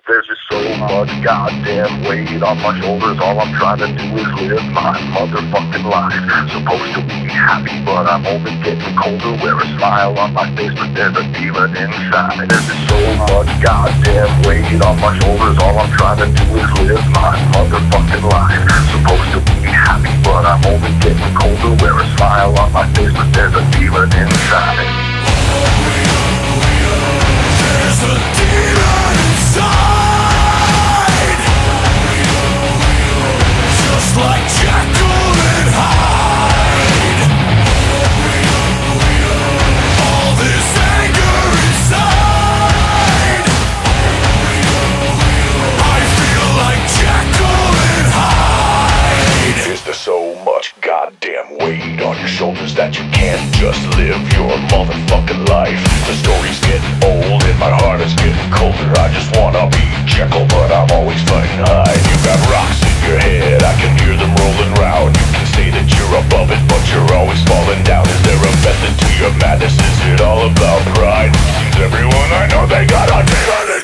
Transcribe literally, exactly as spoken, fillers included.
There's just so much goddamn weight on my shoulders. All I'm trying to do is live my motherfucking life. Supposed to be happy, but I'm only getting colder. Wear a smile on my face, but there's a demon inside. There's just so much goddamn weight on my shoulders. All I'm trying to do is live my motherfucking life. Supposed to be happy, but I'm only getting colder. Wear a smile on my face, but there's a demon inside. There's a demon inside. Just like Jekyll and Hyde. All this anger inside. I feel like Jekyll and Hyde. Is there so much goddamn weight on your shoulders that you can't just live your motherfucking life? The story's getting old and my heart is getting colder. I just wanna be Jekyll, but I'm always fighting Hyde. You got rocks in your head, I can hear them rolling round. You can say that you're above it, but you're always falling down. Is there a method to your madness? Is it all about pride? Seems everyone I know, they got a demon.